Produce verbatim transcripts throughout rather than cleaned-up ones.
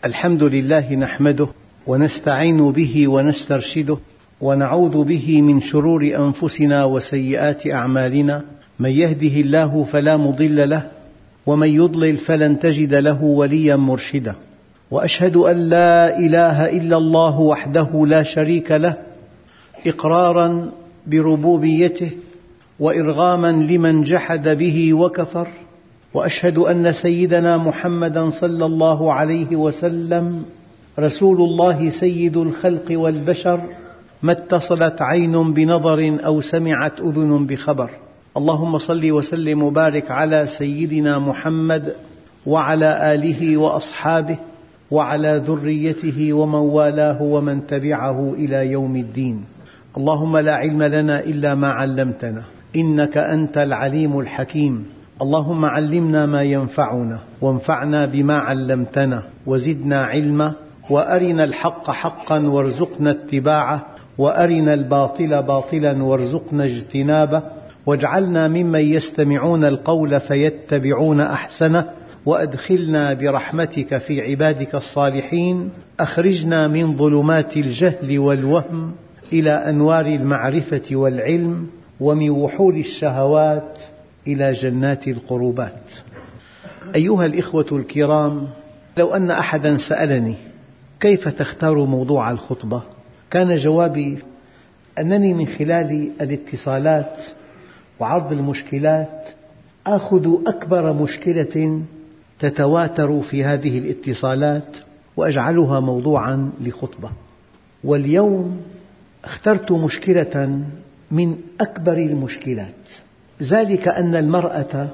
الحمد لله نحمده ونستعين به ونسترشده ونعوذ به من شرور أنفسنا وسيئات أعمالنا. من يهده الله فلا مضل له ومن يضلل فلن تجد له وليا مرشدا. وأشهد أن لا إله إلا الله وحده لا شريك له إقرارا بربوبيته وإرغاما لمن جحد به وكفر. وأشهد أن سيدنا محمدا صلى الله عليه وسلم رسول الله سيد الخلق والبشر، ما اتصلت عين بنظر أو سمعت أذن بخبر. اللهم صل وسلم وبارك على سيدنا محمد وعلى آله وأصحابه وعلى ذريته ومن والاه ومن تبعه إلى يوم الدين. اللهم لا علم لنا إلا ما علمتنا إنك أنت العليم الحكيم. اللهم علمنا ما ينفعنا وانفعنا بما علمتنا وزدنا علما، وأرنا الحق حقا وارزقنا اتباعه، وأرنا الباطل باطلا وارزقنا اجتنابه، واجعلنا ممن يستمعون القول فيتبعون أحسنه، وأدخلنا برحمتك في عبادك الصالحين. أخرجنا من ظلمات الجهل والوهم إلى أنوار المعرفة والعلم، ومن وحول الشهوات إلى جنات القربات. أيها الإخوة الكرام، لو أن أحدا سألني كيف تختار موضوع الخطبة، كان جوابي أنني من خلال الاتصالات وعرض المشكلات آخذ أكبر مشكلة تتواتر في هذه الاتصالات وأجعلها موضوعا لخطبة. واليوم اخترت مشكلة من أكبر المشكلات، ذلك أن المرأة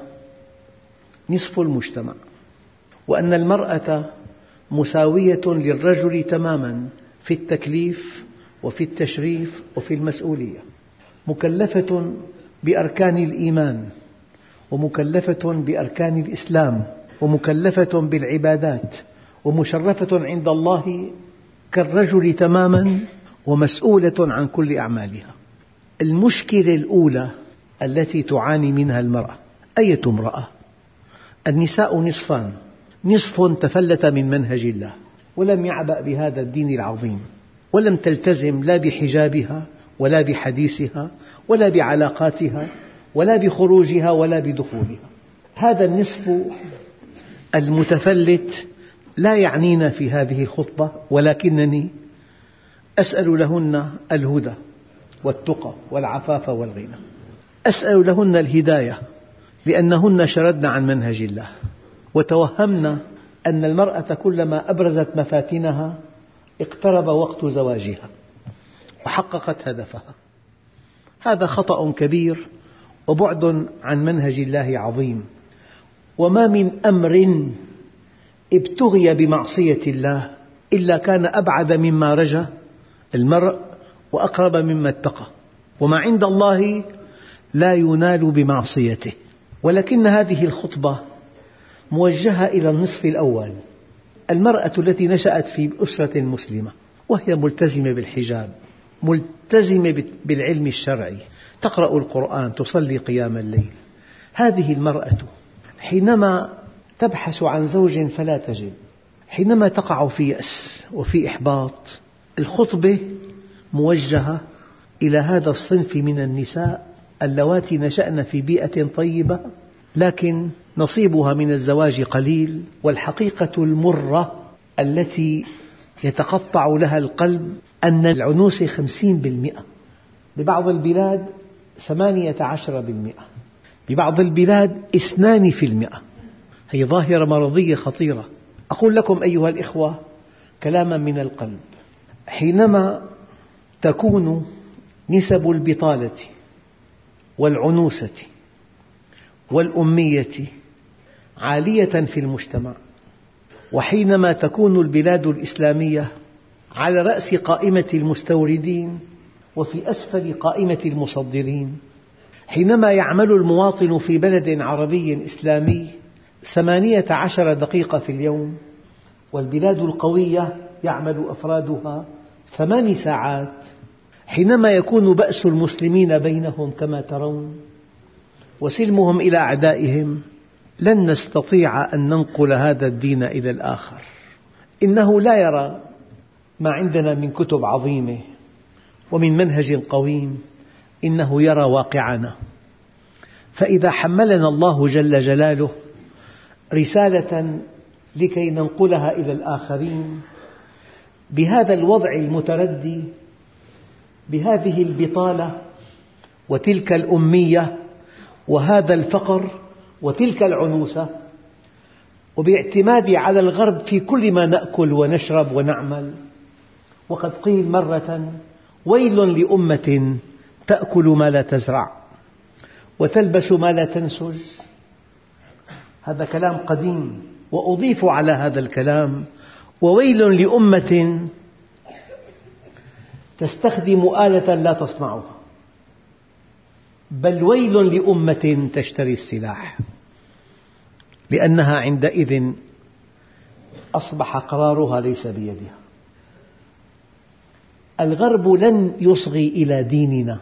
نصف المجتمع، وأن المرأة مساوية للرجل تماما في التكليف وفي التشريف وفي المسؤولية، مكلفة بأركان الإيمان، ومكلفة بأركان الإسلام، ومكلفة بالعبادات، ومشرفة عند الله كالرجل تماما، ومسؤولة عن كل أعمالها. المشكلة الأولى التي تعاني منها المرأة، أية امرأة؟ النساء نصفان: نصف تفلت من منهج الله ولم يعبأ بهذا الدين العظيم، ولم تلتزم لا بحجابها ولا بحديثها ولا بعلاقاتها ولا بخروجها ولا بدخولها. هذا النصف المتفلت لا يعنينا في هذه الخطبة، ولكنني أسأل لهن الهدى والتقى والعفاف والغنى. أسأل لهن الهداية، لأنهن شردن عن منهج الله وتوهمن أن المرأة كلما أبرزت مفاتنها اقترب وقت زواجها وحققت هدفها. هذا خطأ كبير وبعد عن منهج الله عظيم. وما من أمر ابتغي بمعصية الله إلا كان أبعد مما رجا المرء وأقرب مما اتقى، وما عند الله لا ينال بمعصيته. ولكن هذه الخطبة موجهة إلى النصف الأول، المرأة التي نشأت في أسرة مسلمة وهي ملتزمة بالحجاب، ملتزمة بالعلم الشرعي، تقرأ القرآن، تصلي قيام الليل. هذه المرأة حينما تبحث عن زوج فلا تجد، حينما تقع في يأس وفي إحباط، الخطبة موجهة إلى هذا الصنف من النساء اللواتي نشأن في بيئة طيبة، لكن نصيبها من الزواج قليل. والحقيقة المرة التي يتقطع لها القلب أن العنوسة خمسين بالمئة، ببعض البلاد ثمانية عشر بالمئة، ببعض البلاد اثنان في المئة. هي ظاهرة مرضية خطيرة. أقول لكم أيها الإخوة كلاما من القلب، حينما تكون نسب البطالة والعنوسة والأمية عالية في المجتمع، وحينما تكون البلاد الإسلامية على رأس قائمة المستوردين وفي أسفل قائمة المصدرين، حينما يعمل المواطن في بلد عربي إسلامي ثمانية عشر دقيقة في اليوم، والبلاد القوية يعمل أفرادها ثمان ساعات، حينما يكون بأس المسلمين بينهم كما ترون وسلمهم إلى أعدائهم، لن نستطيع أن ننقل هذا الدين إلى الآخر. إنه لا يرى ما عندنا من كتب عظيمة ومن منهج قويم، إنه يرى واقعنا. فإذا حملنا الله جل جلاله رسالة لكي ننقلها إلى الآخرين بهذا الوضع المتردي، بهذه البطالة وتلك الأمية وهذا الفقر وتلك العنوسة، وباعتمادي على الغرب في كل ما نأكل ونشرب ونعمل. وقد قيل مرة: ويل لأمة تأكل ما لا تزرع وتلبس ما لا تنسج. هذا كلام قديم، وأضيف على هذا الكلام: وويل لأمة تستخدم آلة لا تصنعها، بل ويل لأمة تشتري السلاح، لأنها عندئذ أصبح قرارها ليس بيدها. الغرب لن يصغي إلى ديننا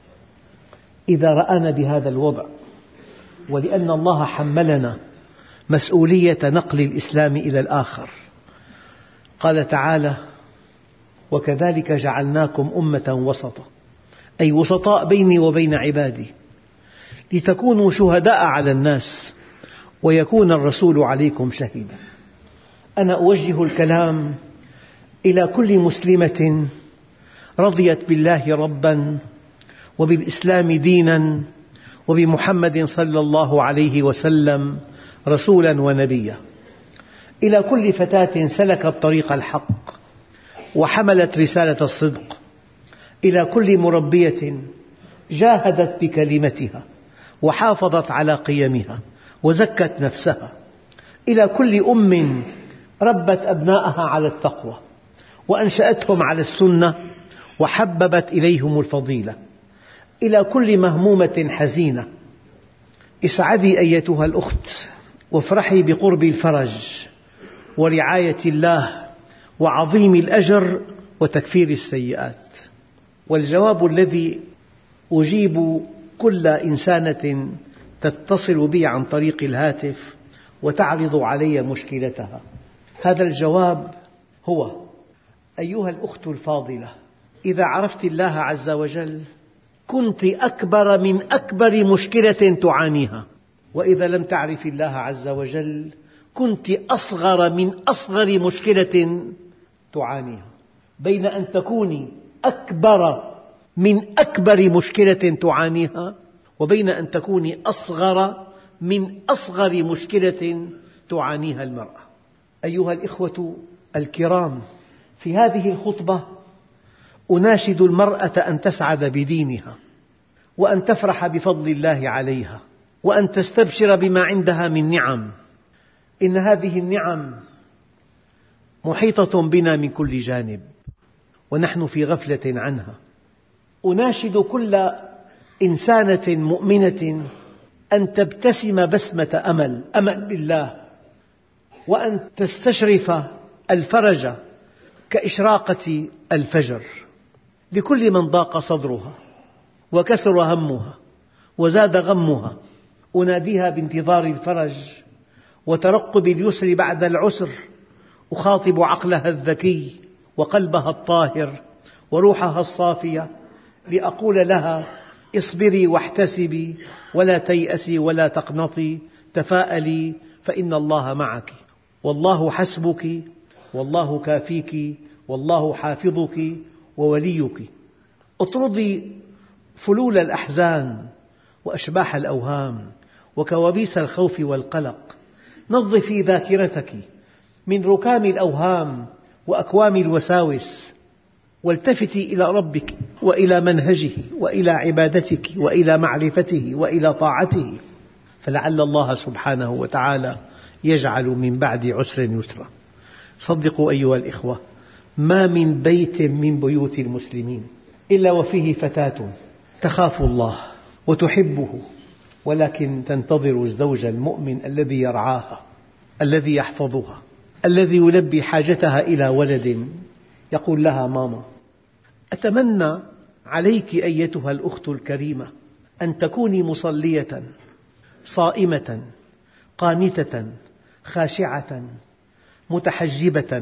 إذا رآنا بهذا الوضع، ولأن الله حملنا مسؤولية نقل الإسلام إلى الآخر. قال تعالى: وكذلك جعلناكم أمة وسطا، أي وسطاء بيني وبين عبادي، لتكونوا شهداء على الناس ويكون الرسول عليكم شهيدا. أنا أوجه الكلام إلى كل مسلمة رضيت بالله ربا وبالإسلام دينا وبمحمد صلى الله عليه وسلم رسولا ونبيا، إلى كل فتاة سلكت طريق الحق وحملت رسالة الصدق، إلى كل مربية جاهدت بكلمتها وحافظت على قيمها وزكت نفسها، إلى كل أم ربت أبناءها على التقوى وأنشأتهم على السنة وحببت إليهم الفضيلة، إلى كل مهمومة حزينة: اسعدي أيتها الأخت وافرحي بقرب الفرج ورعاية الله وعظيم الأجر وتكفير السيئات. والجواب الذي أجيب كل إنسانة تتصل بي عن طريق الهاتف وتعرض علي مشكلتها، هذا الجواب هو: أيها الأخت الفاضلة، إذا عرفت الله عز وجل كنت أكبر من أكبر مشكلة تعانيها، وإذا لم تعرف الله عز وجل كنت أصغر من أصغر مشكلة تعانيها. بين أن تكوني أكبر من أكبر مشكلة تعانيها وبين أن تكوني أصغر من أصغر مشكلة تعانيها المرأة. أيها الإخوة الكرام، في هذه الخطبة أناشد المرأة أن تسعد بدينها وأن تفرح بفضل الله عليها وأن تستبشر بما عندها من نعم. إن هذه النعم محيطة بنا من كل جانب ونحن في غفلة عنها. أناشد كل إنسانة مؤمنة أن تبتسم بسمة أمل أمل بالله، وأن تستشرف الفرج كإشراقة الفجر لكل من ضاق صدرها وكثر همها وزاد غمها. أناديها بانتظار الفرج وترقب اليسر بعد العسر. أخاطب عقلها الذكي وقلبها الطاهر وروحها الصافية لأقول لها: اصبري واحتسبي ولا تيأسي ولا تقنطي، تفاءلي فإن الله معك، والله حسبك والله كافيك والله حافظك ووليك. اطردي فلول الأحزان وأشباح الأوهام وكوابيس الخوف والقلق. نظفي ذاكرتك من ركام الأوهام وأكوام الوساوس، والتفتي إلى ربك وإلى منهجه وإلى عبادتك وإلى معرفته وإلى طاعته، فلعل الله سبحانه وتعالى يجعل من بعد عسر يسرا. صدقوا أيها الإخوة، ما من بيت من بيوت المسلمين إلا وفيه فتاة تخاف الله وتحبه، ولكن تنتظر الزوج المؤمن الذي يرعاها، الذي يحفظها، الذي يلبي حاجتها إلى ولد يقول لها ماما. أتمنى عليك أيتها الأخت الكريمة أن تكوني مصلية صائمة قانتة خاشعة متحجبة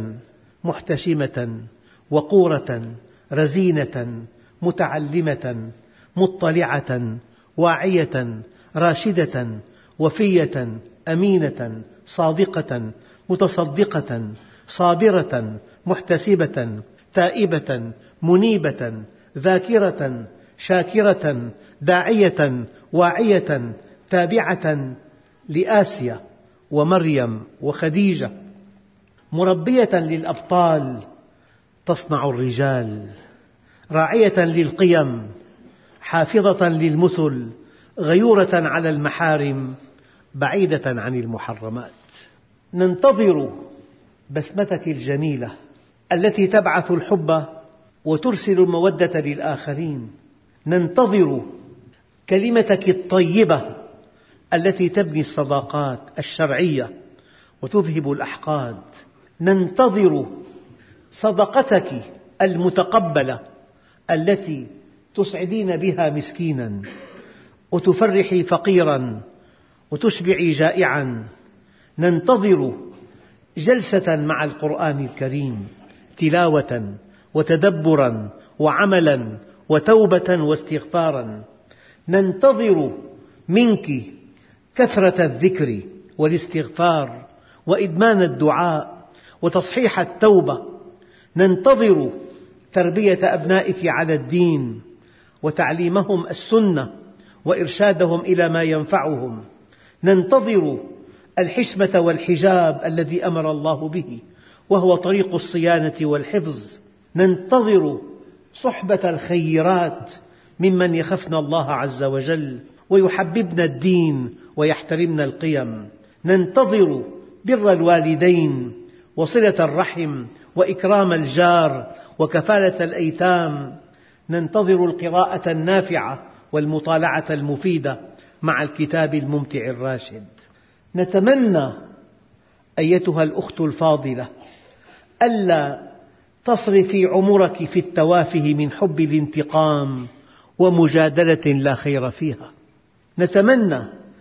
محتشمة وقورة رزينة متعلمة مطلعة واعية راشدة وفية أمينة صادقة متصدقة صابرة محتسبة تائبة منيبة ذاكرة شاكرة داعية واعية تابعة لآسيا ومريم وخديجة، مربية للأبطال تصنع الرجال، راعية للقيم حافظة للمثل، غيورة على المحارم بعيدة عن المحرمات. ننتظر بسمتك الجميلة التي تبعث الحب وترسل المودة للآخرين، ننتظر كلمتك الطيبة التي تبني الصداقات الشرعية وتذهب الأحقاد، ننتظر صدقتك المتقبلة التي تسعدين بها مسكينا وتفرحي فقيرا وتشبعي جائعا، ننتظر جلسة مع القرآن الكريم تلاوة وتدبرا وعملا وتوبة واستغفارا، ننتظر منك كثرة الذكر والاستغفار وإدمان الدعاء وتصحيح التوبة، ننتظر تربية أبنائك على الدين وتعليمهم السنة وإرشادهم إلى ما ينفعهم، ننتظر الحشمة والحجاب الذي أمر الله به وهو طريق الصيانة والحفظ، ننتظر صحبة الخيرات ممن يخافن الله عز وجل ويحببن الدين ويحترمن القيم، ننتظر بر الوالدين وصلة الرحم وإكرام الجار وكفالة الأيتام، ننتظر القراءة النافعة والمطالعة المفيدة مع الكتاب الممتع الراشد. نتمنى أيتها الأخت الفاضلة ألا تصرفي عمرك في التوافه من حب الانتقام ومجادلة لا خير فيها، نتمنى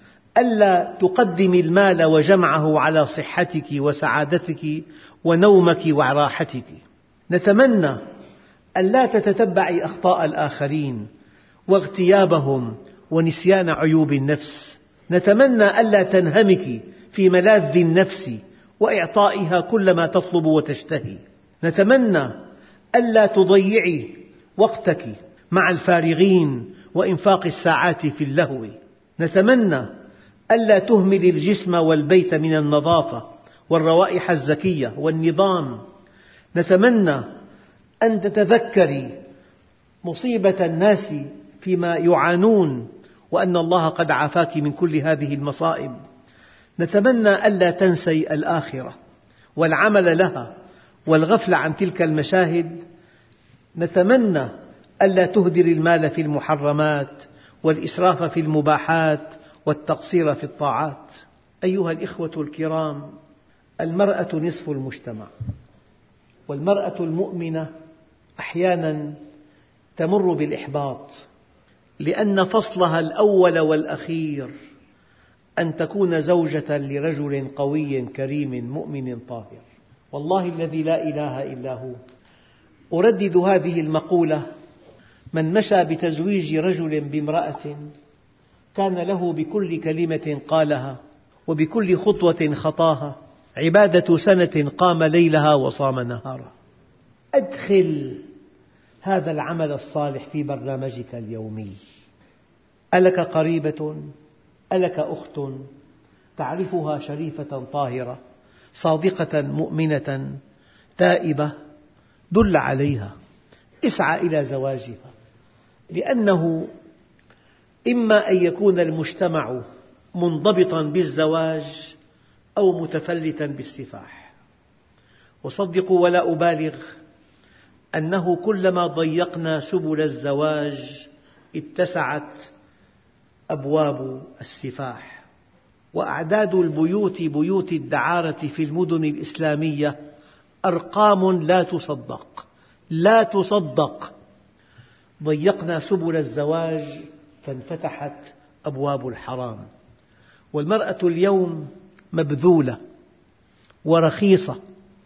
ألا تقدمي المال وجمعه على صحتك وسعادتك ونومك وراحتك، نتمنى ألا تتتبعي أخطاء الآخرين واغتيابهم ونسيان عيوب النفس، نتمنى ألا تنهمكي في ملاذ النفس وإعطائها كل ما تطلب وتشتهي، نتمنى ألا تضيعي وقتك مع الفارغين وإنفاق الساعات في اللهو، نتمنى ألا تهملي الجسم والبيت من النظافة والروائح الزكية والنظام، نتمنى أن تتذكري مصيبة الناس فيما يعانون وأن الله قد عافاك من كل هذه المصائب، نتمنى ألا تنسي الآخرة والعمل لها والغفل عن تلك المشاهد، نتمنى ألا تهدري المال في المحرمات والإسراف في المباحات والتقصير في الطاعات. أيها الإخوة الكرام، المرأة نصف المجتمع، والمرأة المؤمنة أحيانا تمر بالإحباط لأن فصلها الأول والأخير أن تكون زوجة لرجل قوي كريم مؤمن طاهر. والله الذي لا إله إلا هو أردد هذه المقولة: من مشى بتزويج رجل بامرأة كان له بكل كلمة قالها وبكل خطوة خطاها عبادة سنة قام ليلها وصام نهارها. أدخل هذا العمل الصالح في برنامجك اليومي. ألك قريبة؟ ألك أخت تعرفها شريفة طاهرة صادقة مؤمنة تائبة؟ دل عليها، اسعى إلى زواجها، لأنه إما أن يكون المجتمع منضبطا بالزواج أو متفلتا بالسفاح. وصدقوا ولا أبالغ أنه كلما ضيقنا سبل الزواج اتسعت أبواب السفاح، وأعداد البيوت بيوت الدعارة في المدن الإسلامية أرقام لا تصدق لا تصدق. ضيقنا سبل الزواج فانفتحت أبواب الحرام، والمرأة اليوم مبذولة ورخيصة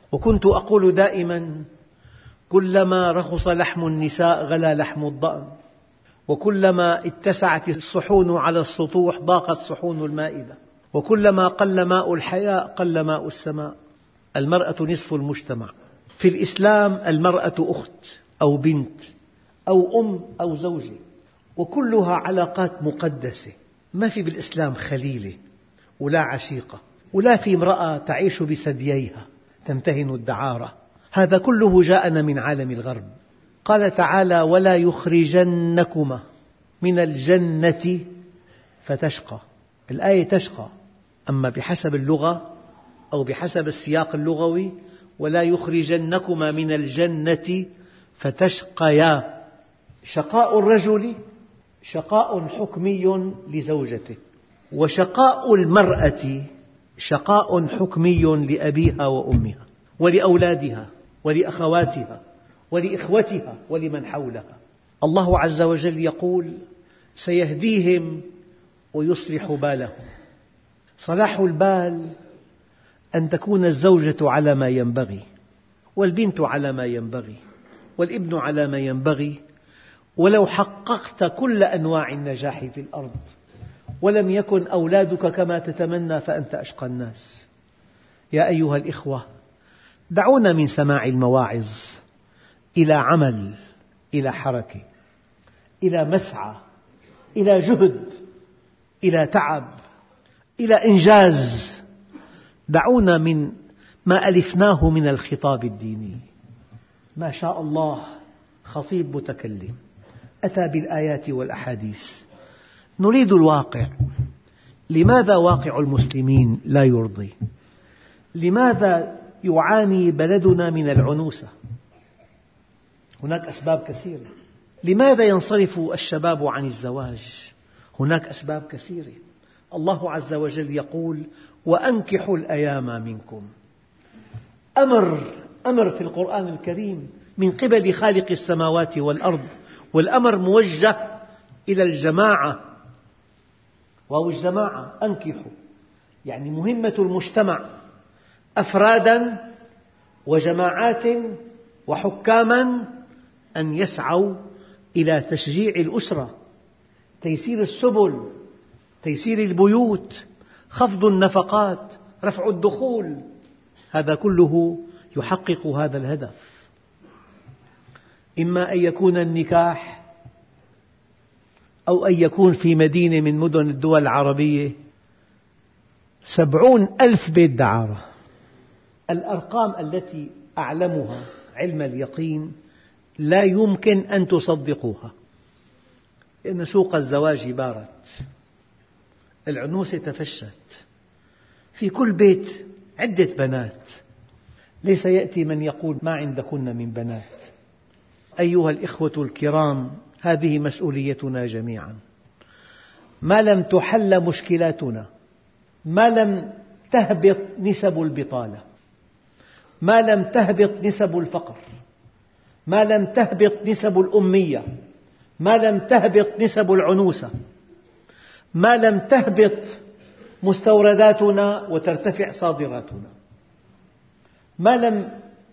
وكنت أقول دائما: كلما رخص لحم النساء غلا لحم الضأن، وكلما اتسعت الصحون على السطوح ضاقت صحون المائدة، وكلما قل ماء الحياة قل ماء السماء. المرأة نصف المجتمع. في الإسلام المرأة أخت أو بنت أو أم أو زوجة، وكلها علاقات مقدسة. ما في بالإسلام خليلة ولا عشيقة، ولا في امرأة تعيش بثدييها تمتهن الدعارة. هذا كله جاءنا من عالم الغرب. قال تعالى: ولا يخرجنكما من الجنة فتشقى. الآية تشقى، أما بحسب اللغة أو بحسب السياق اللغوي: ولا يخرجنكما من الجنة فتشقيا. شقاء الرجل شقاء حكمي لزوجته، وشقاء المرأة شقاء حكمي لأبيها وأمها ولأولادها ولأخواتها ولإخوتها ولمن حولها. الله عز وجل يقول: سيهديهم ويصلح بالهم. صلاح البال أن تكون الزوجة على ما ينبغي، والبنت على ما ينبغي، والابن على ما ينبغي. ولو حققت كل أنواع النجاح في الأرض ولم يكن أولادك كما تتمنى فأنت أشقى الناس. يا أيها الإخوة، دعونا من سماع المواعظ إلى عمل، إلى حركة، إلى مسعى، إلى جهد، إلى تعب، إلى إنجاز. دعونا من ما ألفناه من الخطاب الديني. ما شاء الله، خطيب متكلم أتى بالآيات والأحاديث. نريد الواقع. لماذا واقع المسلمين لا يرضي؟ لماذا يعاني بلدنا من العنوسة؟ هناك أسباب كثيرة. لماذا ينصرف الشباب عن الزواج؟ هناك أسباب كثيرة. الله عز وجل يقول: وأنكحوا الأيام منكم. أمر أمر في القرآن الكريم من قبل خالق السماوات والأرض، والأمر موجه إلى الجماعة. واو الجماعة، أنكحوا، يعني مهمة المجتمع أفرادا وجماعات وحكاما أن يسعوا إلى تشجيع الأسرة، تيسير السبل، تيسير البيوت، خفض النفقات، رفع الدخول. هذا كله يحقق هذا الهدف. إما أن يكون النكاح أو أن يكون في مدينة من مدن الدول العربية سبعون ألف بيت دعارة. الأرقام التي أعلمها علم اليقين لا يمكن أن تصدقوها، لأن سوق الزواج بارت، العنوسة تفشت، في كل بيت عدة بنات. ليس يأتي من يقول: ما عندكن من بنات. أيها الإخوة الكرام، هذه مسؤوليتنا جميعا. ما لم تحل مشكلاتنا، ما لم تهبط نسب البطالة، ما لم تهبط نسب الفقر، ما لم تهبط نسب الأمية، ما لم تهبط نسب العنوسة، ما لم تهبط مستورداتنا وترتفع صادراتنا، ما لم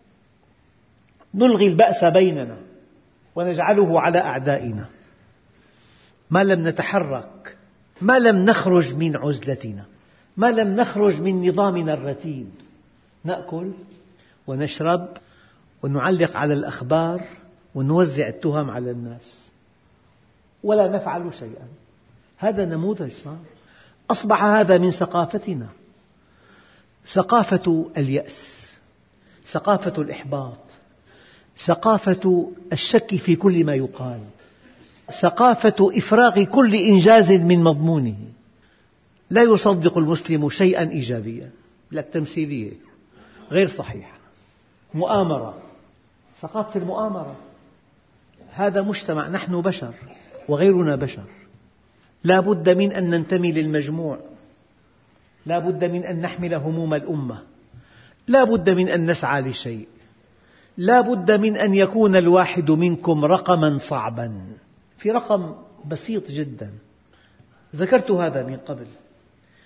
نلغي البأس بيننا ونجعله على أعدائنا، ما لم نتحرك، ما لم نخرج من عزلتنا، ما لم نخرج من نظامنا الرتيب، نأكل ونشرب ونعلق على الأخبار ونوزع التهم على الناس ولا نفعل شيئا. هذا نموذج صار، أصبح هذا من ثقافتنا. ثقافة اليأس، ثقافة الإحباط، ثقافة الشك في كل ما يقال، ثقافة إفراغ كل إنجاز من مضمونه. لا يصدق المسلم شيئا إيجابيا، لك تمثيلية غير صحيحة، مؤامرة، ثقافة المؤامرة. هذا مجتمع، نحن بشر وغيرنا بشر، لا بد من أن ننتمي للمجموع، لا بد من أن نحمل هموم الأمة، لا بد من أن نسعى لشيء، لا بد من أن يكون الواحد منكم رقما صعبا. في رقم بسيط جدا ذكرت هذا من قبل،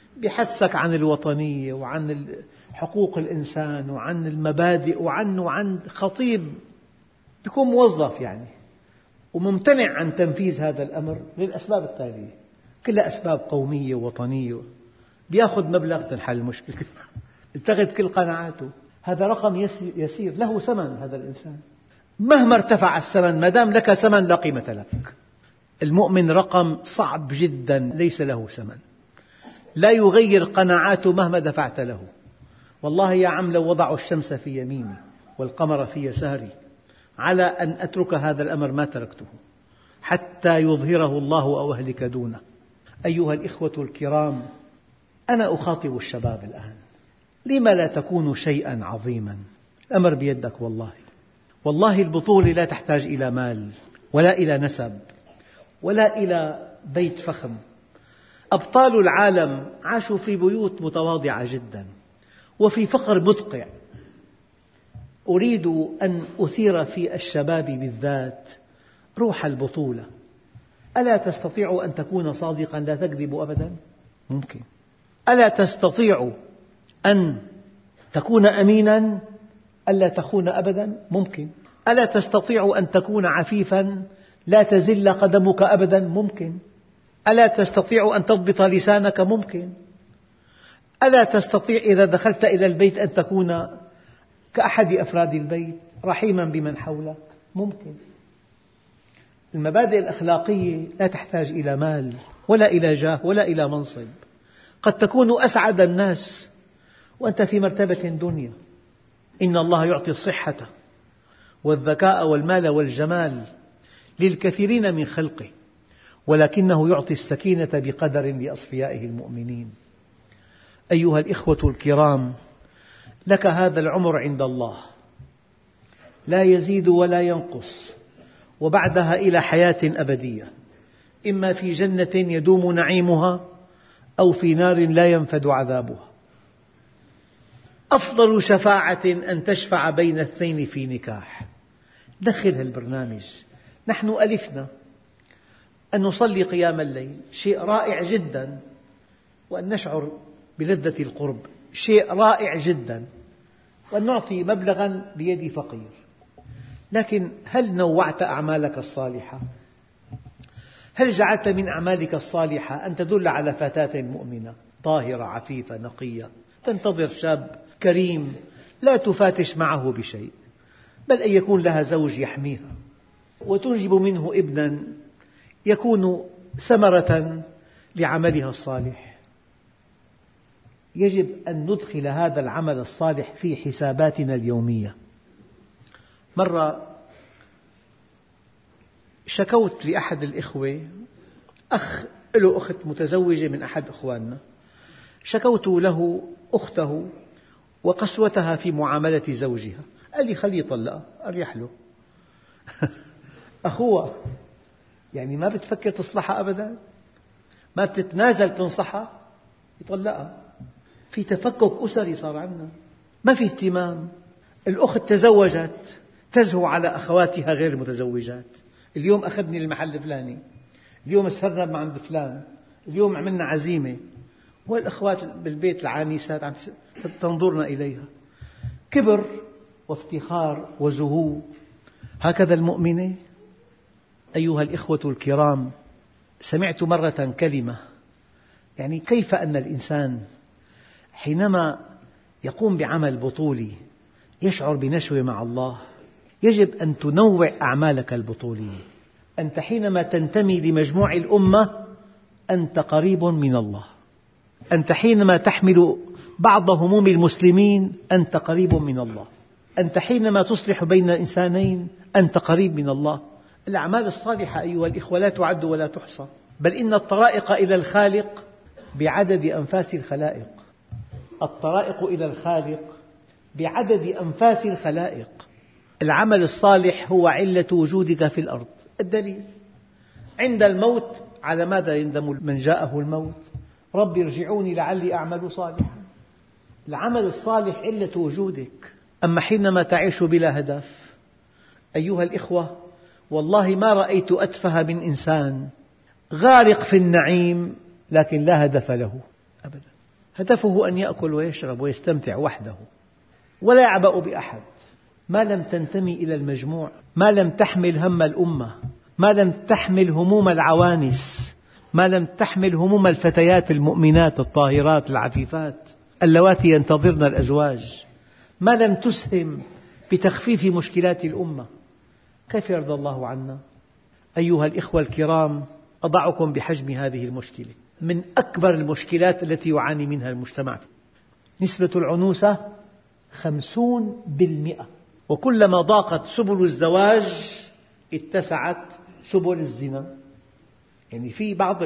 بيحدثك عن الوطنية وعن حقوق الإنسان وعن المبادئ وعن وعن خطيب بيكون موظف يعني وممتنع عن تنفيذ هذا الأمر للأسباب التالية، كلها أسباب قومية ووطنية، بيأخذ مبلغ تنحل المشكلة اتخذ كل قناعاته. هذا رقم يسير، له ثمن هذا الإنسان، مهما ارتفع الثمن ما دام لك ثمن لا قيمة لك. المؤمن رقم صعب جدا ليس له ثمن، لا يغير قناعاته مهما دفعت له. والله يا عم لو وضعوا الشمس في يميني والقمر في يساري على أن أترك هذا الأمر ما تركته حتى يظهره الله أو أهلك دونه. أيها الإخوة الكرام، أنا أخاطب الشباب الآن، لم لا تكون شيئا عظيما؟ الأمر بيدك والله. والله البطولة لا تحتاج إلى مال ولا إلى نسب ولا إلى بيت فخم. أبطال العالم عاشوا في بيوت متواضعة جدا وفي فقر مدقع. أريد أن أثير في الشباب بالذات روح البطولة. ألا تستطيع أن تكون صادقا لا تكذب أبدا؟ ممكن. ألا تستطيع أن تكون أمينا ألا تخون أبدا؟ ممكن. ألا تستطيع أن تكون عفيفا لا تزل قدمك أبدا؟ ممكن. ألا تستطيع أن تضبط لسانك؟ ممكن. ألا تستطيع إذا دخلت إلى البيت أن تكون كأحد أفراد البيت رحيما بمن حولك؟ ممكن. المبادئ الأخلاقية لا تحتاج إلى مال ولا إلى جاه ولا إلى منصب. قد تكون أسعد الناس وأنت في مرتبة دنيا. إن الله يعطي الصحة والذكاء والمال والجمال للكثيرين من خلقه، ولكنه يعطي السكينة بقدر لأصفيائه المؤمنين. أيها الإخوة الكرام، لك هذا العمر عند الله لا يزيد ولا ينقص، وبعدها إلى حياة أبدية، إما في جنة يدوم نعيمها أو في نار لا ينفد عذابها. أفضل شفاعة أن تشفع بين اثنين في نكاح. دخل هالبرنامج. نحن ألفنا أن نصلي قيام الليل، شيء رائع جدا، وأن نشعر بلذة القرب، شيء رائع جدا، وأن نعطي مبلغا بيد فقير. لكن هل نوعت أعمالك الصالحة؟ هل جعلت من أعمالك الصالحة أن تدل على فتاة مؤمنة طاهرة عفيفة نقية تنتظر شاب كريم لا تفاتش معه بشيء، بل أن يكون لها زوج يحميها وتنجب منه ابنا يكون ثمرة لعملها الصالح؟ يجب أن ندخل هذا العمل الصالح في حساباتنا اليومية. مرة شكوت لأحد الإخوة، أخ له أخت متزوجة من أحد أخواننا، شكوت له أخته وقسوتها في معاملة زوجها. قال لي خليه يطلقها أريح له. أخوها يعني ما بتفكر تصلحها أبدا، ما بتتنازل تنصحها، يطلقها. في تفكك أسري صار عندنا، ما في اهتمام. الأخت تزوجت تزهو على أخواتها غير المتزوجات. اليوم أخذني المحل الفلاني، اليوم سهرنا مع عند فلان، اليوم عملنا عزيمة، والأخوات بالبيت العانسات عم تنظرنا إليها. كبر وافتخار وزهو. هكذا المؤمنة. أيها الإخوة الكرام، سمعت مرة كلمة، يعني كيف أن الإنسان حينما يقوم بعمل بطولي يشعر بنشوة مع الله. يجب أن تنوع أعمالك البطولية. أنت حينما تنتمي لمجموع الأمة أنت قريب من الله. أنت حينما تحمل بعض هموم المسلمين أنت قريب من الله. أنت حينما تصلح بين إنسانين أنت قريب من الله. الأعمال الصالحة أيها الإخوة لا تعد ولا تحصى، بل إن الطرائق إلى الخالق بعدد أنفاس الخلائق. الطرائق إلى الخالق بعدد أنفاس الخلائق. العمل الصالح هو علة وجودك في الأرض. الدليل عند الموت على ماذا يندم من جاءه الموت؟ رب ارجعوني لعلي أعمل صالحا. العمل الصالح علة وجودك. أما حينما تعيش بلا هدف أيها الإخوة، والله ما رأيت أتفه من إنسان غارق في النعيم لكن لا هدف له أبدا. هدفه أن يأكل ويشرب ويستمتع وحده ولا يعبأ بأحد. ما لم تنتمي إلى المجموع، ما لم تحمل هم الأمة، ما لم تحمل هموم العوانس، ما لم تحمل هموم الفتيات المؤمنات الطاهرات العفيفات اللواتي ينتظرن الأزواج، ما لم تسهم بتخفيف مشكلات الأمة، كيف يرضى الله عنا؟ أيها الإخوة الكرام، أضعكم بحجم هذه المشكلة، من أكبر المشكلات التي يعاني منها المجتمع. نسبة العنوسة خمسون بالمئة، وكلما ضاقت سبل الزواج اتسعت سبل الزنا. يعني في بعض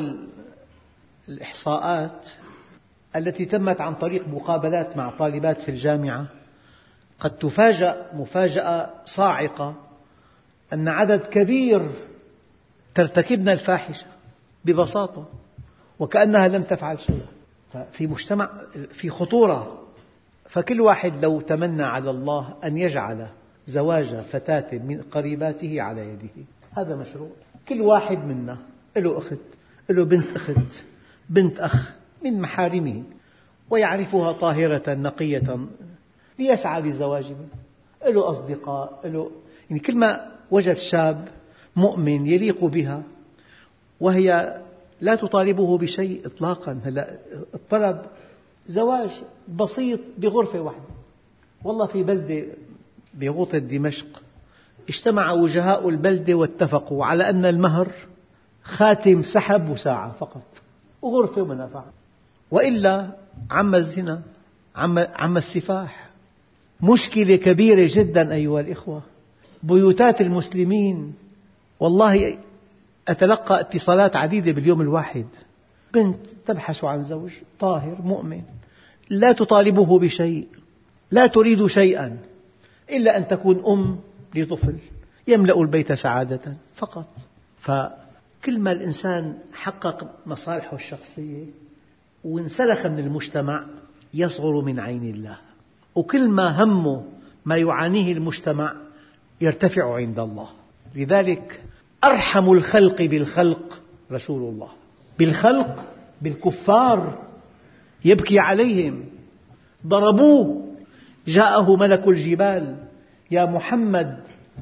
الإحصاءات التي تمت عن طريق مقابلات مع طالبات في الجامعة قد تفاجأ مفاجأة صاعقة أن عدد كبير ترتكبن الفاحشة ببساطة وكأنها لم تفعل شيئا. ففي مجتمع في خطورة. فكل واحد لو تمنى على الله أن يجعل زواج فتاة من قريباته على يده، هذا مشروع. كل واحد منا له أخت، له بنت أخت، بنت أخ من محارمه ويعرفها طاهرة نقية ليسعى للزواج منها، له أصدقاء، له يعني كلما وجد شاب مؤمن يليق بها وهي لا تطالبه بشيء إطلاقا. هلا الطلب زواج بسيط بغرفة واحدة. والله في بلدة بغوطة دمشق اجتمع وجهاء البلدة واتفقوا على أن المهر خاتم سحب وساعة فقط وغرفة ومنافع، وإلا عم الزنا، عم السفاح. مشكلة كبيرة جدا أيها الإخوة. بيوتات المسلمين والله أتلقى اتصالات عديدة باليوم الواحد، بنت تبحث عن زوج طاهر مؤمن لا تطالبه بشيء، لا تريد شيئا إلا أن تكون أم لطفل يملأ البيت سعادة فقط. فكل ما الإنسان حقق مصالحه الشخصية وانسلخ من المجتمع يصغر من عين الله، وكل ما همه ما يعانيه المجتمع يرتفع عند الله. لذلك أرحم الخلق بالخلق رسول الله، بالخلق بالكفار يبكي عليهم، ضربوه، جاءه ملك الجبال: يا محمد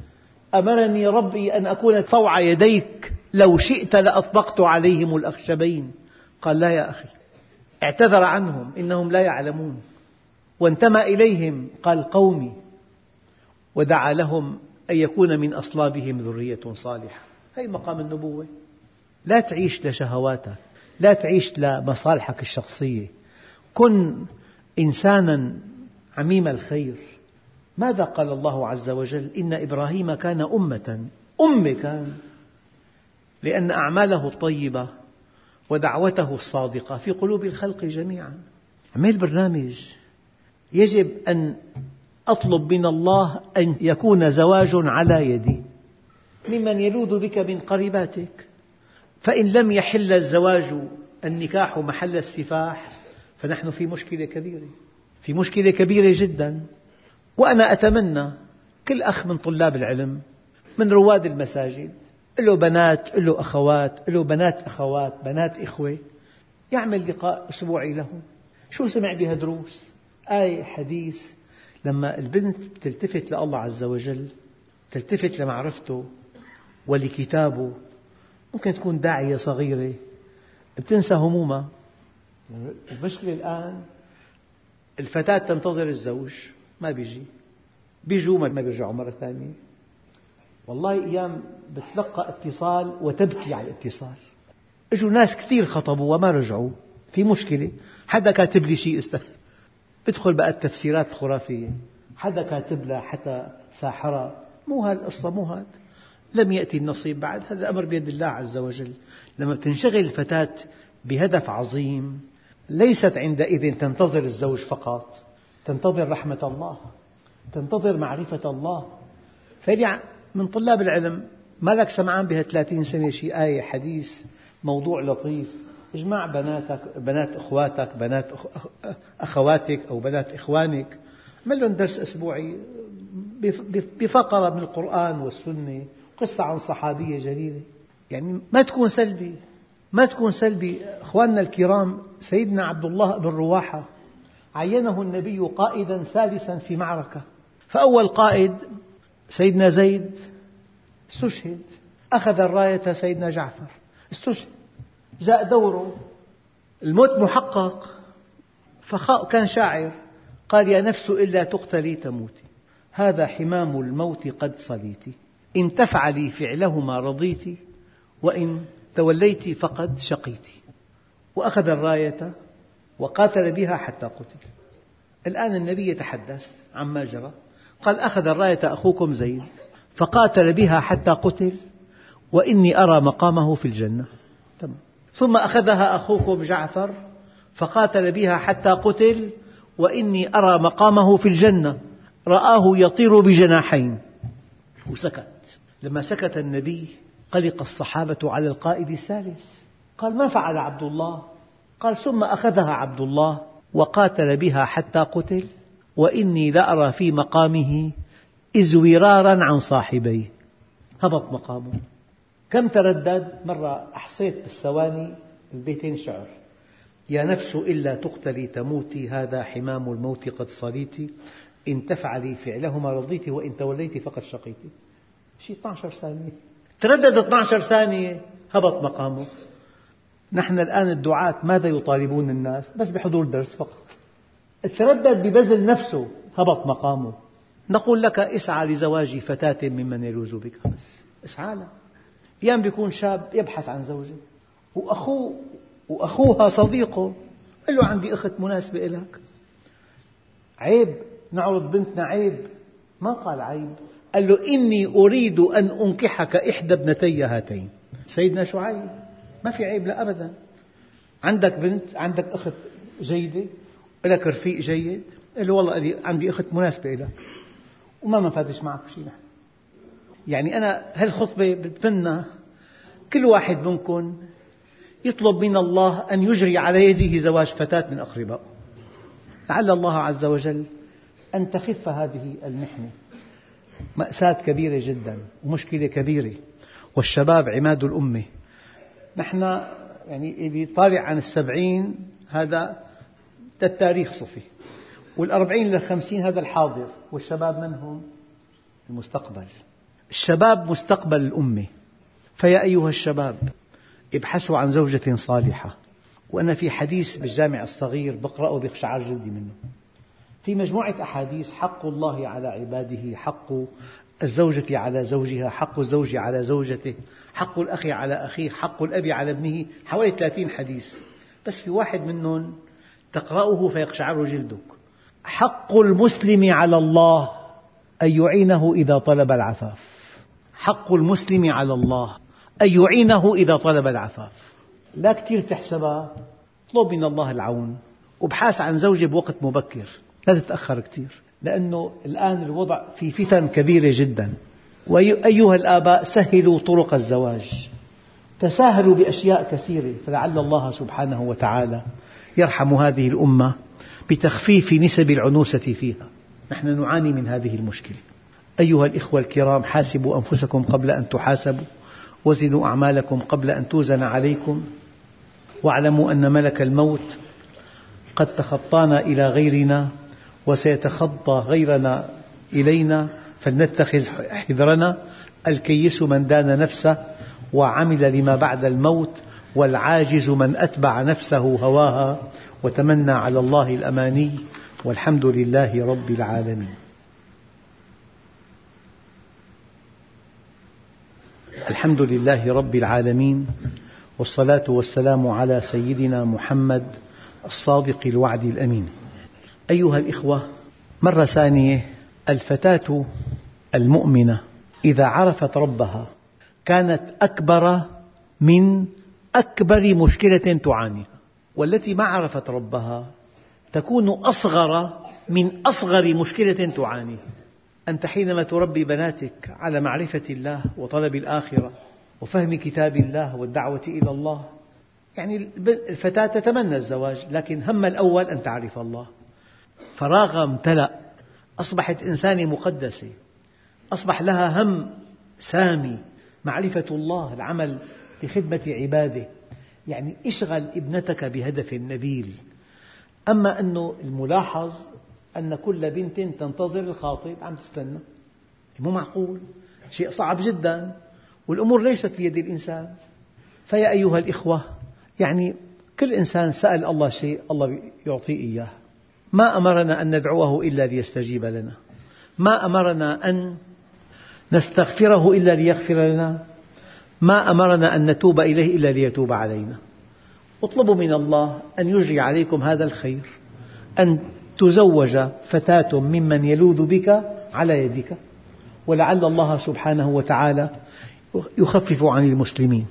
أمرني ربي أن أكون طوع يديك، لو شئت لأطبقت عليهم الأخشبين. قال: لا يا أخي، اعتذر عنهم إنهم لا يعلمون، وانتمى إليهم قال: قومي، ودعا لهم أن يكون من أصلابهم ذرية صالحة. هذا مقام النبوة. لا تعيش لشهواتك، لا تعيش لمصالحك الشخصية، كن إنسانا عميم الخير. ماذا قال الله عز وجل؟ إن إبراهيم كان أمة، أمة كان، لأن أعماله الطيبة ودعوته الصادقة في قلوب الخلق جميعا. عمل برنامج، يجب أن أطلب من الله أن يكون زواج على يدي ممن يلوذ بك من قريباتك، فإن لم يحل الزواج النكاح محل السفاح فنحن في مشكلة كبيرة، في مشكلة كبيرة جدا. وأنا أتمنى كل أخ من طلاب العلم، من رواد المساجد، له بنات، له أخوات، له بنات أخوات، بنات إخوة، يعمل لقاء أسبوعي لهم. شو سمع بها دروس، آية، حديث. لما البنت تلتفت لله عز وجل، تلتفت لمعرفته ولكتابه، ممكن تكون داعية صغيرة بتنسى همومها. المشكلة الآن الفتاة تنتظر الزوج ما بيجي، بيجوا ما بيرجعوا مرة ثانية. والله أيام بتلقى اتصال وتبكي على الاتصال. اجوا ناس كثير خطبوا وما رجعوا، في مشكلة. حدا كاتب لي شيء است... بدخل بقى التفسيرات الخرافية، حدا كاتب لها حتى ساحرة. مو هالقصة، مو هذا، لم يأتي النصيب بعد. هذا أمر بيد الله عز وجل. لما تنشغل الفتاة بهدف عظيم، ليست عندئذ تنتظر الزوج فقط، تنتظر رحمة الله، تنتظر معرفة الله. فإلي من طلاب العلم ما لك سمعان بها ثلاثين سنة شيء آية، حديث، موضوع لطيف، اجمع بناتك، بنات أخواتك، بنات أخواتك أو بنات إخوانك، عمل لهم درس أسبوعي بفقرة من القرآن والسنة، قصة عن صحابية جليلة. يعني ما تكون سلبي، ما تكون سلبي. أخواننا الكرام، سيدنا عبد الله بن رواحة عينه النبي قائدا ثالثا في معركة، فأول قائد سيدنا زيد استشهد، أخذ الراية سيدنا جعفر استشهد، جاء دوره، الموت محقق، فكان شاعر قال: يا نفس إلا تقتلي تموتي، هذا حمام الموت قد صليت، إن تفعلي فعلهما رضيت، وإن توليت فقد شقيت. وأخذ الراية وقاتل بها حتى قتل. الآن النبي يتحدث عما جرى، قال: أخذ الراية أخوكم زيد فقاتل بها حتى قتل، وإني أرى مقامه في الجنة. تمام. ثم أخذها أخوكم جعفر فقاتل بها حتى قتل، وإني أرى مقامه في الجنة، رآه يطير بجناحين، وسكت. لما سكت النبي قلق الصحابة على القائد الثالث، قال: ما فعل عبد الله؟ قال: ثم أخذها عبد الله وقاتل بها حتى قتل، وإني لأرى في مقامه إزورارا عن صاحبيه، هبط مقامه. كم تردد؟ مرة أحصيت بالثواني البيتين شعر: يا نفس إلا تقتلي تموتي، هذا حمام الموت قد صليت، إن تفعلي فعلهما رضيت، وإن توليت فقد شقيت. شيء اثنتي عشرة ثانية، تردد اثنتي عشرة ثانية، هبط مقامه. نحن الآن الدعاة ماذا يطالبون الناس؟ بس بحضور درس فقط. تردد ببذل نفسه، هبط مقامه. نقول لك: اسعى لزواج فتاة ممن يلوذ بك، بس اسعى لها. أحيانا بيكون شاب يبحث عن زوجة، وأخوه وأخوها صديقه قال له: عندي أخت مناسبة لك. عيب نعرض بنتنا؟ عيب؟ ما قال عيب، قال له: إني أريد أن أنكحك إحدى ابنتي هاتين. سيدنا شعيب، ما في عيب، لا أبدا. عندك بنت، عندك أخت جيدة، لك رفيق جيد، قال له: والله عندي أخت مناسبة لك، وما منفعتش معك شيء. نحن يعني أنا هالخطبة بتمنى كل واحد منكم يطلب من الله أن يجري على يده زواج فتاة من أقربائه، لعل الله عز وجل أن تخف هذه المحنة. مأساة كبيرة جدا ومشكلة كبيرة، والشباب عماد الأمة. نحن يعني اللي طالع عن السبعين هذا التاريخ صفي، والأربعين للخمسين هذا الحاضر، والشباب من هم؟ المستقبل. الشباب مستقبل الأمة. فيا أيها الشباب، ابحثوا عن زوجة صالحة. وأنا في حديث بالجامع الصغير بقرأه بقشعر جلدي منه، في مجموعة أحاديث: حق الله على عباده، حق الزوجة على زوجها، حق الزوج على زوجته، حق الأخ على أخيه، حق الأب على ابنه، حوالي ثلاثين حديث. بس في واحد منهم تقرأه فيقشعر جلدك: حق المسلم على الله أن يعينه إذا طلب العفاف. حق المسلم على الله أن يعينه إذا طلب العفاف. لا كثير تحسبها، اطلب من الله العون، وابحث عن زوجة بوقت مبكر، لا تتأخر كثير، لأنه الآن الوضع في فتن كبيرة جدا. وأيها الآباء، سهلوا طرق الزواج، تساهلوا بأشياء كثيرة، فلعل الله سبحانه وتعالى يرحم هذه الأمة بتخفيف نسب العنوسة فيها. نحن نعاني من هذه المشكلة. أيها الإخوة الكرام، حاسبوا أنفسكم قبل أن تحاسبوا، وزنوا أعمالكم قبل أن توزن عليكم، واعلموا أن ملك الموت قد تخطانا إلى غيرنا، وسيتخطى غيرنا إلينا، فلنتخذ حذرنا. الكيس من دان نفسه وعمل لما بعد الموت، والعاجز من أتبع نفسه هواها وتمنى على الله الأماني، والحمد لله رب العالمين. الحمد لله رب العالمين، والصلاة والسلام على سيدنا محمد الصادق الوعد الأمين. أيها الإخوة، مرة ثانية، الفتاة المؤمنة إذا عرفت ربها كانت أكبر من أكبر مشكلة تعانيها، والتي ما عرفت ربها تكون أصغر من أصغر مشكلة تعانيها. أنت حينما تربي بناتك على معرفة الله وطلب الآخرة وفهم كتاب الله والدعوة إلى الله، يعني الفتاة تتمنى الزواج، لكن هم الأول أن تعرف الله. فراغ امتلأ، أصبحت إنسانة مقدسة، أصبح لها هم سامي، معرفة الله، العمل لخدمة عباده. يعني اشغل ابنتك بهدف نبيل. أما أنه الملاحظ أن كل بنت تنتظر الخاطب عم تستنى، مو معقول، شيء صعب جدا، والأمور ليست بيد الإنسان. فيا أيها الإخوة، يعني كل إنسان سأل الله شيء الله يعطيه إياه. ما أمرنا أن ندعوه إلا ليستجيب لنا، ما أمرنا أن نستغفره إلا ليغفر لنا، ما أمرنا أن نتوب إليه إلا ليتوب علينا. اطلبوا من الله أن يجري عليكم هذا الخير، أن تزوج فتاة ممن يلوذ بك على يدك، ولعل الله سبحانه وتعالى يخفف عن المسلمين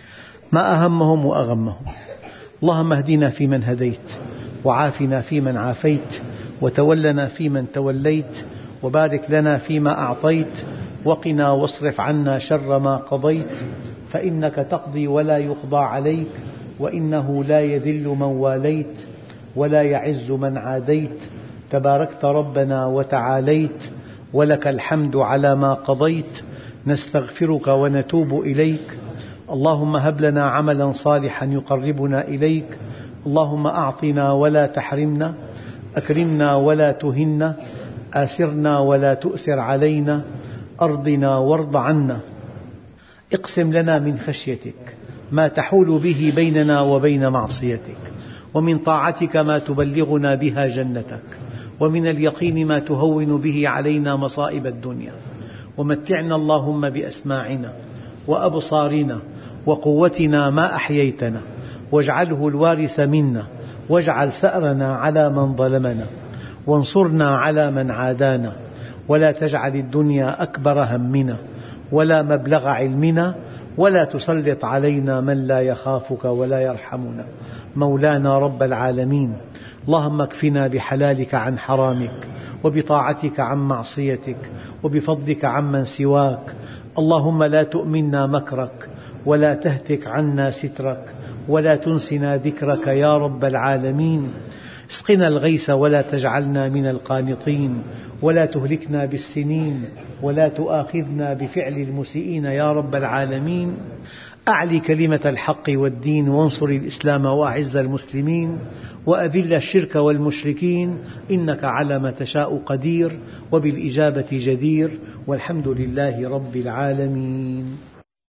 ما أهمهم وأغمهم. اللهم اهدنا فيمن هديت، وعافنا فيمن عافيت، وتولنا فيمن توليت، وبارك لنا فيما أعطيت، وقنا واصرف عنا شر ما قضيت، فإنك تقضي ولا يقضى عليك، وإنه لا يذل من واليت ولا يعز من عاديت، تباركت ربنا وتعاليت، ولك الحمد على ما قضيت. نستغفرك ونتوب إليك. اللهم هب لنا عملا صالحا يقربنا إليك. اللهم أعطنا ولا تحرمنا، أكرمنا ولا تهنا، آثرنا ولا تؤثر علينا، أرضنا وارض عنا. اقسم لنا من خشيتك ما تحول به بيننا وبين معصيتك، ومن طاعتك ما تبلغنا بها جنتك، ومن اليقين ما تهون به علينا مصائب الدنيا، ومتعنا اللهم بأسماعنا وأبصارنا وقوتنا ما أحييتنا، واجعله الوارث منا، واجعل ثأرنا على من ظلمنا، وانصرنا على من عادانا، ولا تجعل الدنيا أكبر همنا ولا مبلغ علمنا، ولا تسلط علينا من لا يخافك ولا يرحمنا. مولانا رب العالمين، اللهم اكفنا بحلالك عن حرامك، وبطاعتك عن معصيتك، وبفضلك عمن سواك. اللهم لا تؤمنا مكرك، ولا تهتك عنا سترك، ولا تنسنا ذكرك يا رب العالمين. اسقنا الغيث ولا تجعلنا من القانطين، ولا تهلكنا بالسنين، ولا تؤاخذنا بفعل المسيئين يا رب العالمين. أعلِ كلمة الحق والدين، وانصر الإسلام وأعز المسلمين، وأذل الشرك والمشركين، إنك على ما تشاء قدير، وبالإجابة جدير، والحمد لله رب العالمين.